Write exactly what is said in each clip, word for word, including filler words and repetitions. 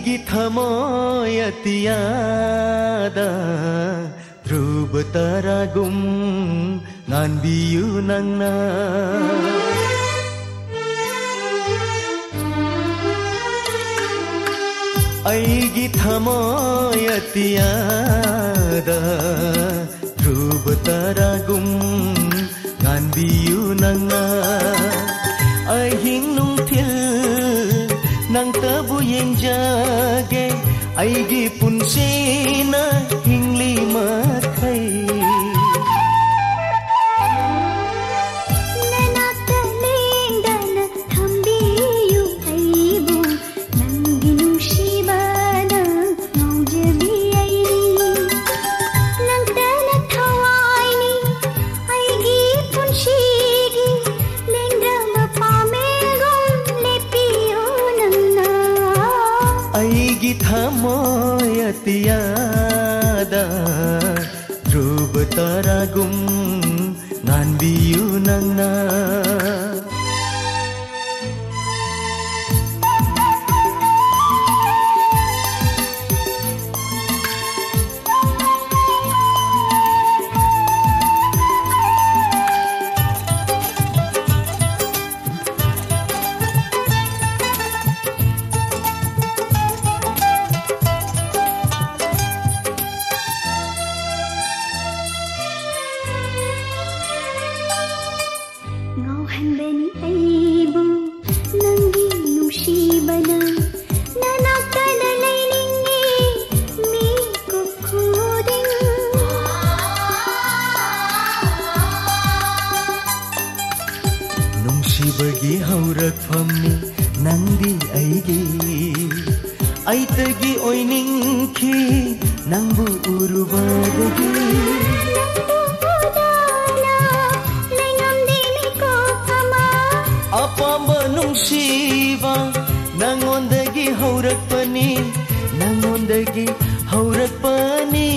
ꯑꯩꯒꯤ ꯊꯃꯣꯏ ꯑꯇꯤꯌꯥꯗ ꯙ꯭ꯔꯨꯕ ꯇꯔꯥꯒꯨꯝ ꯉꯥꯟꯕꯤꯌꯨ ꯅꯪꯅ ꯑꯩꯒꯤ ꯊꯃꯣꯏ ꯑꯇꯤꯌꯥꯗ ꯙ꯭ꯔꯨꯕ ꯇꯔꯥꯒꯨꯝ ꯉꯥꯟꯕꯤꯌꯨ ꯅꯪꯅ ꯑꯍꯤꯡ ꯅꯨꯡꯊꯤꯜ ꯅꯪꯇꯕꯨ ꯌꯦꯡꯖꯒꯦ ꯑꯩꯒꯤ ꯄꯨꯟꯁꯤꯅ ꯍꯤꯡꯂꯤ ꯃꯈꯩ ನನ್ನತ್ತ ಲೇಂಗನ ಥಂಬಿಯು ಐಬು ನಂಗಿ ನುಶಿಬನ ನೌಜಬಿ ಐನಿ ನಂತನ ಥವಾಯ್ನಿ ಐಗಿ ಪುನ್ಶಿಗಿ ಲೆಂಗ್ರಮ ಪಾಮೆಲ್ಗೊಂ ಲೆಪಿಯೋ ನನ್ನ ಐಗಿ ಥಮೋಯ ಅತಿಯಾದ ಧ್ರುವ ತರಗುಂ ನಾನ್ಬಿಯು ನನ್ನ ngauhanbani aibu nangi nushibana nanakana lainingi mi kukhuding ನುಂಶಿಬಗಿ ಹೌರಕ್ಫಮ್ನಿ Nandi ಐಗಿ ಐತಗಿ ಒಯ್ನಿಂಖಿ ನಂಬು ಉರುಬದಗಿ ಅಪಂಬ ನುಂಶಿವ ನಂಗೊಂದಗಿ ಹೌರಕ್ಪನಿ ನಂಗೊಂದಗಿ ಹೌರಕ್ಪನಿ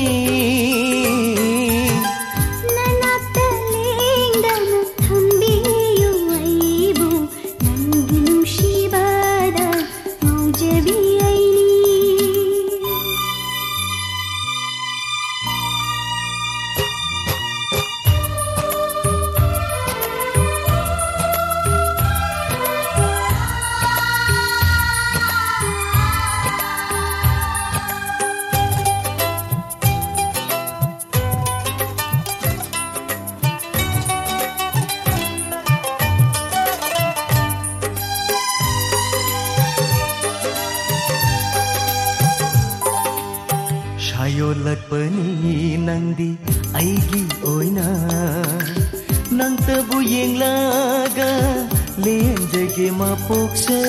ꯌꯣꯜꯂꯛꯄꯅꯤ ꯅꯪꯗꯤ ꯑꯩꯒꯤ ꯑꯣꯏꯅ ꯅꯪꯇꯕꯨ ꯌꯦꯡꯂꯒ ꯂꯦꯟꯖꯒꯦ ꯃꯄꯣꯛꯁꯦ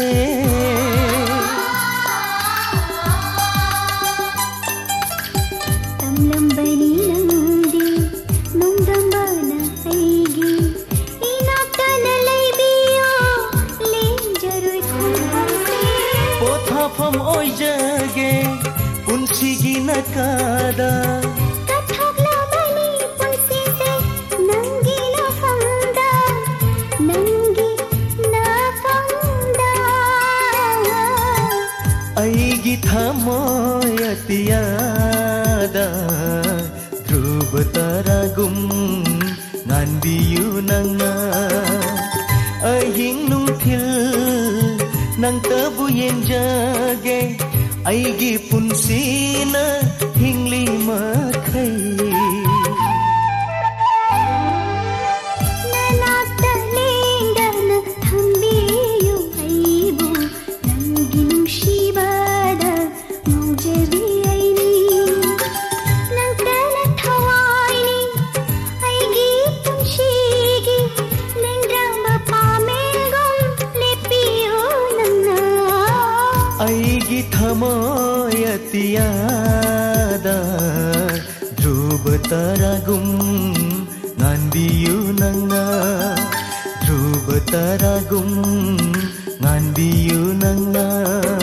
ꯇꯝꯂꯝꯕꯅꯤ ꯅꯪꯗꯤ ꯅꯣꯡꯗꯝꯕꯅ ꯑꯩꯒꯤ ꯏꯅꯥꯛꯇꯅ ꯂꯩꯕꯤꯌꯣ ꯂꯦꯟꯖꯔꯣꯏ ꯈꯣꯡꯐꯝꯁꯦ ꯄꯣꯊꯥꯐꯝ ꯑꯣꯏꯖꯒꯦ ꯄꯨꯟꯁꯤꯒꯤ ꯅꯥꯀꯥꯗ ꯀꯠꯊꯣꯛꯂꯕꯅꯤ ꯄꯨꯟꯁꯤꯁꯦ ꯅꯪꯒꯤ ꯅꯐꯝꯗ ꯅꯪꯒꯤ ꯅꯐꯝꯗ ꯑꯩꯒꯤ ꯊꯃꯣꯏ ꯑꯇꯤꯌꯥꯗ ಧ್ರುವ ತರಗುಂ ꯉꯥꯟꯕꯤꯌꯨ ꯅꯪꯅ ꯑꯍꯤꯡ ꯅꯨꯡꯊꯤꯜ ꯅꯪꯇꯕꯨ ꯌꯦꯡꯖꯒꯦ ꯑꯩꯒꯤ ꯄꯨꯟꯁꯤꯅ ꯍꯤꯡꯂꯤ ꯃꯈꯩ ನನ್ನತ್ತ ಲೇಂಗನ ಥಂಬಿಯು ಐಬು ನಂಗಿ ನುಶಿಬದ ಮೌಜಬಿ ಐನಿ ನಂತನ ಥವಾಯ್ನಿ ಐಗಿ ಪುನ್ಶಿಗಿ ಲೆಂಗ್ರಮ ಪಾಮೆಲ್ಗೊಂ ಲೆಪಿಯೋ ನನ್ನ ಐಗಿ ಥಮೋಯ ಅತಿಯಾದ ಧ್ರುವ ತರಗುಂ ꯉꯥꯟꯕꯤಯು ನನ್ನ ಧ್ರುವ ತರಗುಂ ꯉꯥನ್ಬಿಯು ನನ್ನ